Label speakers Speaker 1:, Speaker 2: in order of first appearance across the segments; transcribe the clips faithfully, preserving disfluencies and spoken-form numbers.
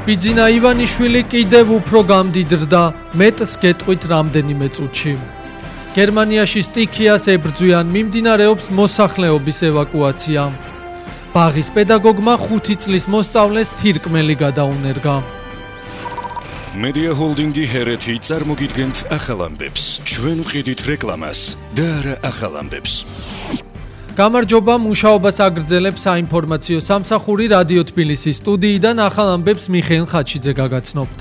Speaker 1: ბიძინა ივანიშვილი კიდევ უფრო გამდიდრდა, მეტს გეტყვით რამდენიმე წუთში. გერმანიაში სტიქიას ებრძვიან, მიმდინარეობს მოსახლეობის ევაკუაცია. ბაღის პედაგოგმა ხუთი წლის მოსწავლეს თირკმელი გადაუნერგა.
Speaker 2: Media Holding-ი ჰერეთი წარმოგიდგენთ ახალ ამბებს. ჩვენ ვყიდით რეკლამას და არა ახალ ამბებს.
Speaker 1: გამარჯობა, მუშაობას აგრძელებს საინფორმაციო სამსახური რადიო თბილისის სტუდიიდან ახალ ამბებს მიხეილ ხაჩიძე გაგაცნობთ.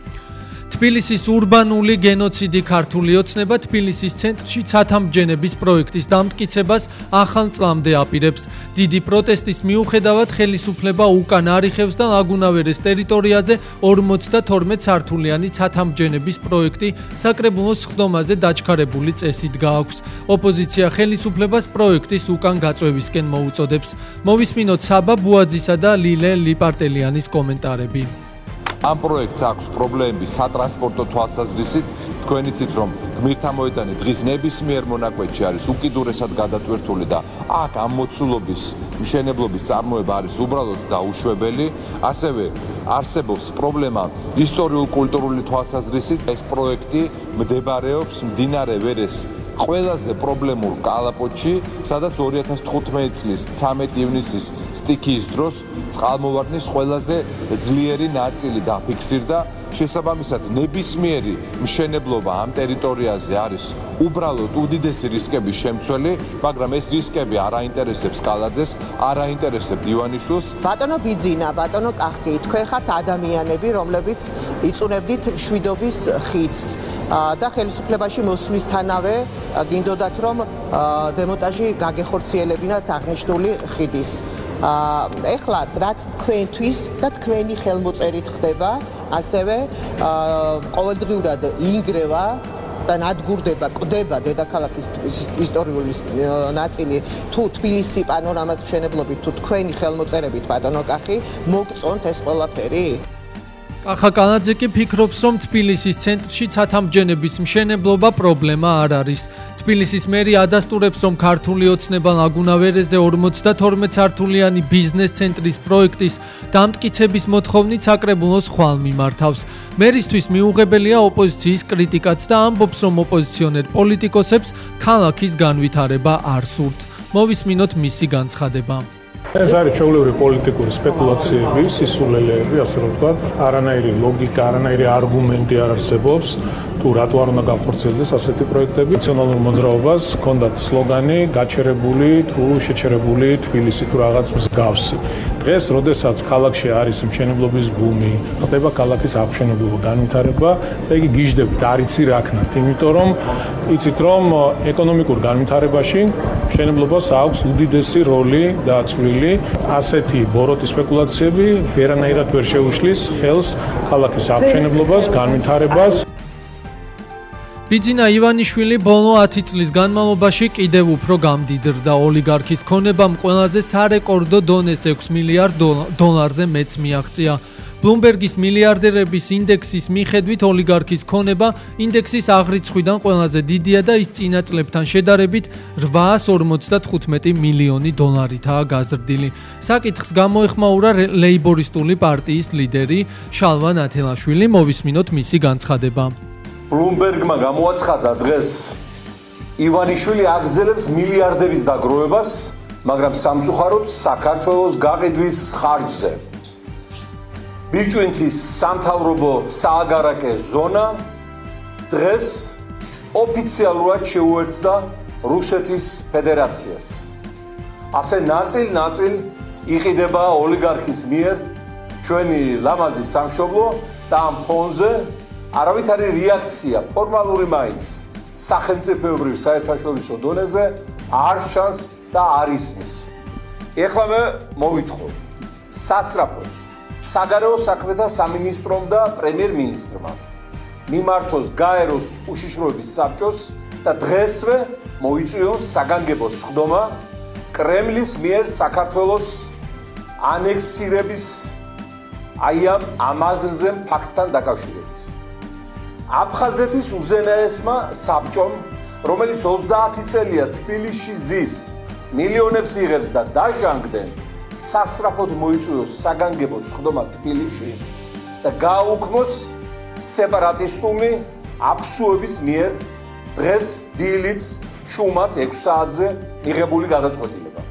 Speaker 1: თბილისის ურბანული გენოციდი ქართული ოცნება თბილისის ცენტრში ცათამბჯენების პროექტის დამტკიცებას ახალ წლამდე აპირებს. დიდი პროტესტის მიუხედავად ხელისუფლება უკან არიხევს და ლაგუნავერეს ტერიტორიაზე ორმოცდათორმეტ სართულიანი ცათამბჯენების პროექტი საკრებულოს სხდომაზე დაჩქარებული წესით გააქვს. ოპოზიცია ხელისუფლებას პროექტის უკან გაწევისკენ მოუწოდებს. მოვისმინოთ საბა ბუაძისა და ლილე ლიპარტელიანის კომენტარები.
Speaker 3: ამ პროექტს აქვს პრობლემები სატრანსპორტო თვალსაზრისით. თქვენ იცით, რომ გმირთამოედანი დღის ნებისმიერ მონაკვეთში არის უკიდურესად გადატვირთული და აქ ამ მოცულობის მშენებლობის წარმოება არის უბრალოდ დაუშვებელი. ასევე არსებობს პრობლემა ისტორიულ-კულტურული თვალსაზრისით. ეს პროექტი მდებარეობს მდინარე ვერეს ყველაზე პრობლემურ კალაპოტში, სადაც ორი ათას თხუთმეტი წლის ცამეტი ივნისის სტიქიის დროს წყალმოვარდნის ყველაზე ძლიერი ნაწილი დაფიქსირდა. შესაბამისად, ნებისმიერი მშენებლობა ამ ტერიტორიაზე არის უბრალოდ უდიდესი რისკების შემცველი, მაგრამ ეს რისკები არ აინტერესებს კალაძეს, არ აინტერესებს ივანიშვილს.
Speaker 4: ბატონო ბიძინა, ბატონო კახი, თქვენ ხართ ადამიანები, რომლებიც იწუნებდით მშვიდობის ხიდს და ხელისუფლებაში მოსვლისთანავე გინდოდათ, რომ დემონტაჟი გაგეხორციელებინათ აღნიშნული ხიდის. ეხლა რაც თქვენთვის და თქვენი ხელმოწერით ხდება, ასევე ყოველდღიურად ინგრევა და ნადგურდება, კვდება დედაქალაქის ისტორიული ნაწილი. თუ თბილისი პანორამას მშენებლობით, თუ თქვენი ხელმოწერებით, ბატონო კახი, მოგწონთ ეს ყველაფერი?
Speaker 1: კახა კანაძე კი ფიქრობს, რომ თბილისის ცენტრში ცათამბჯენების მშენებლობა პრობლემა არ არის. თბილისის მერი ადასტურებს, რომ ქართული ოცნება ლაგუნავერეზე ორმოცდათორმეტ სართულიანი ბიზნეს ცენტრის პროექტის დამტკიცების მოთხოვნით საკრებულოს ხვალ მიმართავს. მერისთვის მიუღებელია ოპოზიციის კრიტიკაც და ამბობს, რომ ოპოზიციონერ პოლიტიკოსებს ქალაქის განვითარება არ სურთ. მოვისმინოთ მისი განცხადება.
Speaker 5: ეს არის ჩვეულებრივი პოლიტიკური სპეკულაციები, სისულელეები, ასე რომ ვთქვათ, არანაირი ლოგიკა, არანაირი არგუმენტი არ არსებობს. თუ რატო არ უნდა განხორციელდეს ასეთი პროექტები? ნაციონალურ მოძრაობას ჰქონდათ სლოგანი გაჩერებული თუ შეჩერებული თბილისი თუ რაღაც მსგავსი. დღეს, როდესაც ქალაქში არის მშენებლობის ბუმი, ხდება ქალაქის აღმშენებლობა, განვითარება, და იგი გიждდებით, არ იცი რა ქნათ, იმიტომ რომ იცით რომ ეკონომიკურ განვითარებაში მშენებლობას აქვს უდიდესი როლი და წვლილი. ასეთი ბოროტი სპეკულაციები ვერანაირად ვერ შეუშლის ხელს ქალაქის აღმშენებლობას, განვითარებას.
Speaker 1: ბიძინა ივანიშვილი ბოლო ათი წლის განმავლობაში კიდევ უფრო გამდიდრდა. ოლიგარქის ქონებამ ყველაზე სარეკორდო დონეს ექვს მილიარდ დოლარზე მეც მიაღწია. ბლუმბერგის მილიარდერების ინდექსის მიხედვით ოლიგარქის ქონება ინდექსის აღრიცხვიდან ყველაზე დიდია და ის წინა წლებთან შედარებით რვაას ორმოცდათხუთმეტი მილიონი დოლარითაა გაზრდილი. საკითხს გამოეხმაურა ლეიბორისტული პარტიის ლიდერი შალვა ნათელაშვილი. მოვისმინოთ მისი განცხადება.
Speaker 6: ბლუმბერგმა გამოაცხადა დღეს ივანიშვილი აგრძელებს მილიარდების დაგროვებას, მაგრამ სამწუხაროდ საქართველოს გაყიდვის ხარჯზე. ბიჭვინთის სამთავრობო სააგარაკე ზონა დღეს ოფიციალურად შეუერთდა რუსეთის ფედერაციას. ასე ნაწილ-ნაწილ იყიდება ოლიგარქის მიერ ჩვენი ლამაზი სამშობლო და ამ ფონზე არავითარი რეაქცია, ფორმალური მაინც სახელმწიფოებრივ საერთაშორისო დონეზე არ ჩანს და არ ისმის. ეხლა მე მოვითხოვ სასწრაფოდ საგარეო საქმეთა სამინისტრომ და პრემიერ-მინისტრმა მიმართოს გაეროს უშიშროების საბჭოს და დღესვე მოიწვიოს საგანგებო სხდომა კრემლის მიერ საქართველოს ანექსირების აი ამ ამაზრზე ფაქტთან დაკავშირებით. აფხაზეთის უზენაესმა საბჭომ, რომელიც ოცდაათი წელია თბილისში ზის, მილიონებს იღებს და დაჟანგდნენ, სასწრაფოდ მოიწვიოს საგანგებო სხდომა თბილისში და გააუქმოს სეპარატისტული აფსუების მიერ დღეს დილით ჩუმად ექვსი საათზე მიღებული გადაწყვეტილება.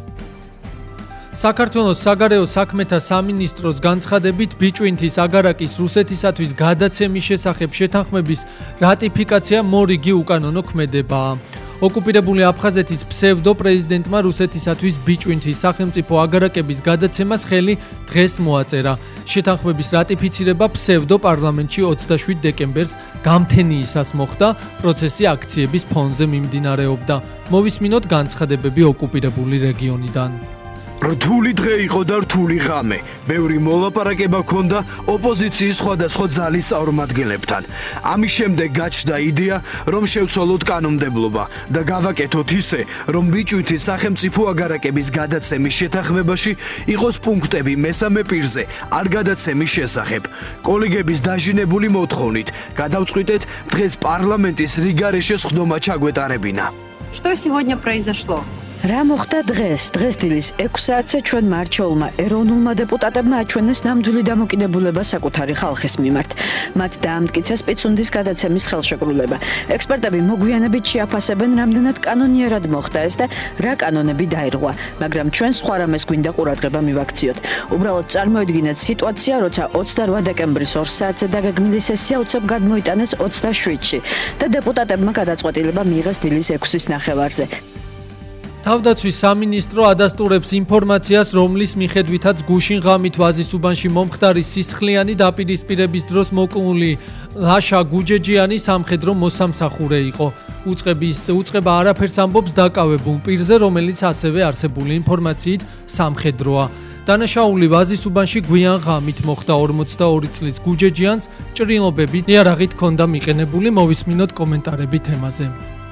Speaker 1: საქართველოს საგარეო საქმეთა სამინისტროს განცხადებით ბიჭვინთის აგარაკის რუსეთისათვის გადაცემის შესახებ შეთანხმების რატიფიკაცია მორიგი უკანონო ქმედებაა. ოკუპირებული აფხაზეთის ფსევდო-პრეზიდენტმა რუსეთისათვის ბიჭვინთის სახელმწიფო აგარაკების გადაცემას ხელი დღეს მოაწერა. შეთანხმების რატიფიცირება ფსევდო-პარლამენტში ოცდაშვიდ დეკემბერს გამთენიისას მოხდა, პროცესი აქციების ფონზე მიმდინარეობდა. მოვისმინოთ განცხადებები ოკუპირებული რეგიონიდან.
Speaker 7: რთული დღე იყო და რთული ღამე. ბევრი მოლაპარაკება ჰქონდა ოპოზიციის სხვადასხვა ძალის წარმომადგენლებთან. ამის შემდეგ გაჩნდა იდეა, რომ შევცვალოთ კანონმდებლობა და გავაკეთოთ ისე, რომ ბიჭვინთის სახელმწიფო აგარაკების გადაცემის შეთანხმებაში იყოს პუნქტები მესამე პირზე არ გადაცემის შესახებ. კოლეგების დაჟინებული მოთხოვნით გადავწყვიტეთ დღეს პარლამენტის რიგარეშე სხდომა ჩაგვეტარებინა.
Speaker 8: Что сегодня произошло?
Speaker 9: რა მოხდა დღეს? დღეს დილის ექვსი საათზე ჩვენმა არჩეულმა ეროვნულმა დეპუტატებმა აჩვენეს ნამდვილი დამოკიდებულება საკუთარი ხალხის მიმართ. მათ დაამტკიცეს პიცუნდის გადაცემის ხელშეკრულება. ექსპერტები მოგვიანებით შეაფასებენ, რამდენად კანონიერად მოხდა ეს და რა კანონები დაირღვა, მაგრამ ჩვენ სხვა რამეს გვინდა ყურადღება მივაქციოთ. უბრალოდ წარმოიდგინეთ სიტუაცია, როცა ოცდარვა დეკემბრის ორ საათზე დაგეგმილი სესია უცებ გადმოიტანეს ოცდაშვიდში და დეპუტატებმა გადაწყვეტილება მიიღეს დილის ექვსის ნახევარზე.
Speaker 1: თავდაცვის სამინისტრო ადასტურებს ინფორმაციას, რომლის მიხედვითაც გუშინ ღამით ვაზისუბანში მომხდარი სისხლიანი დაპირისპირების დროს მოკლული ლაშა გუჯეჯიანი სამხედრო მოსამსახურე იყო. უწყების უწყება არაფერს ამბობს დაკავებულ პირზე, რომელიც ასევე არსებული ინფორმაციით სამხედროა. დანაშაული ვაზისუბანში გვიან ღამით მოხდა. ორმოცდაორი წლის გუჯეჯიანს ჭრილობებით იარაღით ჰქონდა მიყენებული. მოვისმინოთ კომენტარები თემაზე.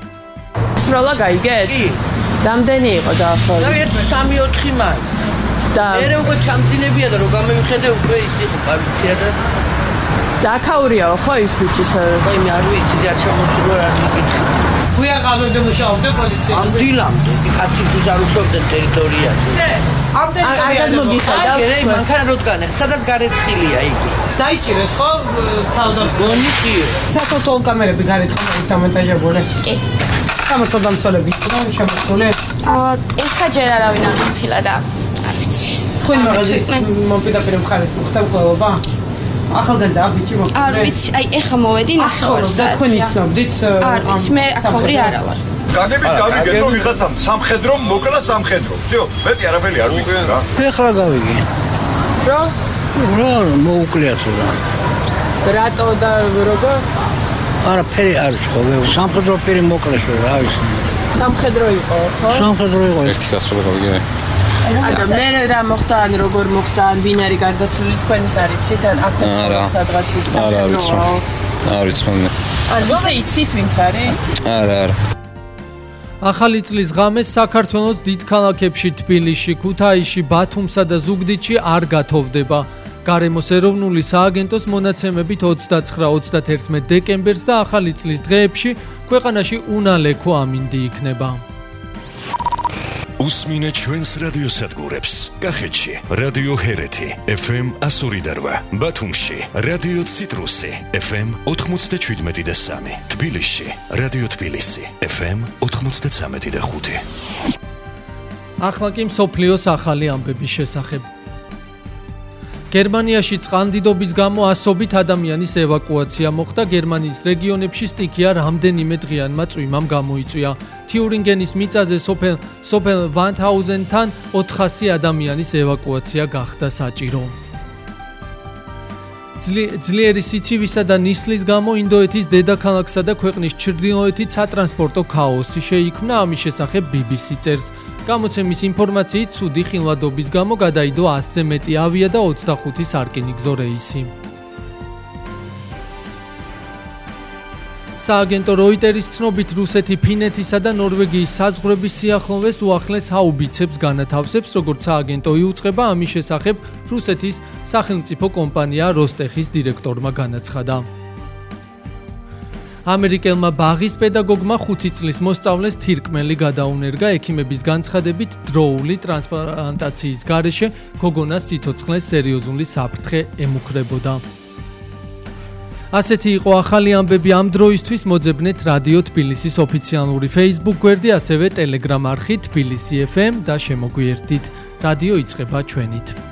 Speaker 10: სროლა გაიგეთ? რამდენი იყო დაახლოებით?
Speaker 11: და ერთ სამი ოთხი მაინც.
Speaker 10: და
Speaker 11: მე უკვე ჩამძინებია და რო გამევიხედე უკვე ის იყო პარკია და
Speaker 10: დაკაურიაო ხო ის ბიჭის?
Speaker 11: აი მე არ ვიცი რა შემოსულა რა მიკითხი.
Speaker 12: გუია გავებდე მუშაობდა პოლიცია.
Speaker 11: ამ დილამდე კაცი გუზარუშობდა ტერიტორიაზე.
Speaker 12: ამ ტერიტორიაზე.
Speaker 10: არ მოგიხედავთ?
Speaker 11: აი მანქანა როდგანე, სადაც გარეცხილია იგი.
Speaker 12: დაიჭირეს ხო თავდამსხმელი?
Speaker 11: გონი კი.
Speaker 12: საფოტო კამერები გარეთ ხომ არის დამონტაჟებული?
Speaker 10: კი.
Speaker 12: სამართო დამცველები იყვნენ შემოსული?
Speaker 13: აა ეხა ჯერ არავინ არ მიფილა და არ ვიცი.
Speaker 12: თქვენი მაღაზიის მოპირდაპირ მხარეს მოხდა მკვლელობა? ახალგაზრდა ბიჭი მოხდა?
Speaker 13: არ ვიცი, აი ეხა მოვედი ნახევარს.
Speaker 12: და თქვენ იცნობდით?
Speaker 13: არ ვიცი, მე აქორი არა ვარ.
Speaker 14: გაგებით გავიგეთ რომ ვიღაცა სამხედრო მოკლა სამხედრო. всё, მეტი არაფერი არ ვიცი რა.
Speaker 11: ეხლა გავიგე.
Speaker 10: რო?
Speaker 11: რა მოუკლია თუ რა.
Speaker 10: რატო და როგორ?
Speaker 11: არაფერი არ ვიცი, სამხედრო პირი მოკლეს რა ვიცი.
Speaker 10: სამხედრო იყო, ხო?
Speaker 11: სამხედრო იყო.
Speaker 14: ერთი გასული გავიგე.
Speaker 10: ანუ მე რა მოხდა, ან როგორ მოხდა, ან ვინ არის გარდაცვლილი თქვენის არიცით, ან აქ ცხოვრობს სადღაც ის სამხედრო.
Speaker 14: არ ვიცი მე.
Speaker 10: ან ისე იცით ვინც არის?
Speaker 14: არა, არა.
Speaker 1: ახალი წლის ღამეს საქართველოს დიდ ქალაქებში თბილისში, ქუთაისში, ბათუმსა და ზუგდიდში არ გათოვდება. გარემოს ეროვნული სააგენტოს მონაცემებით ოცდაცხრა ოცდათერთმეტ დეკემბერს და ახალი წლის დღეებში ქვეყანაში უნალექო ამინდი იქნება.
Speaker 2: უსმინე ჩვენს რადიოსადგურებს. კახეთში რადიო ჰერეთი ეფ ემ εκατო ორი და რვა, ბათუმში რადიო ციტრუსი ეფ ემ ოთხმოცდაშვიდმეტი და სამი, თბილისში რადიო თბილისი ეფ ემ ოთხმოცდაცამეტი და ხუთი.
Speaker 1: ახლა კი მსოფლიოს ახალი ამბების შესახებ. გერმანიაში წყალდიდობის გამო ასობით ადამიანის ევაკუაცია მოხდა. გერმანიის რეგიონებში სტიქია რამდენიმე დღიანმა წვიმამ გამოიწვია. თიურინგენის მიწაზე სოფელ სოფელ ვანჰაუზენთან ოთხასი ადამიანის ევაკუაცია გახდა საჭირო. ძლიერი სიცივისა და ნისლის გამო ინდოეთის დედაქალაქსა და ქვეყნის ჩრდილოეთით სატრანსპორტო ქაოსი შეიქმნა. ამის შესახებ ბი ბი სი წერს. გამოცემის ინფორმაციით ცუდი ხილვადობის გამო გადაიდო ასზე მეტი ავია და ოცდახუთი სარკინიგზო რეისი. სააგენტო როიტერის ცნობით რუსეთი ფინეთისა და ნორვეგიის საზღვრების სიახლოვეს უახლეს ჰაუბიცებს განათავსებს, როგორც სააგენტო იუწყება. ამის შესახებ რუსეთის სახელმწიფო კომპანია როსტეხის დირექტორმა განაცხადა. ამერიკელმა ბაღის პედაგოგმა ხუთი წლის მოსწავლეს თირკმელი გადაუნერგა ექიმების განცხადებით დროული ტრანსპლანტაციის გარეშე გოგონას სიცოცხლეს სერიოზული საფრთხე ემუქრებოდა. ასეთი იყო ახალი ამბები ამ დროისთვის. მოძებნეთ რადიო თბილისის ოფიციალური Facebook გვერდი, ასევე Telegram არხი თბილისი ეფ ემ და შემოგვიერთდით. რადიო იწყება ჩვენით.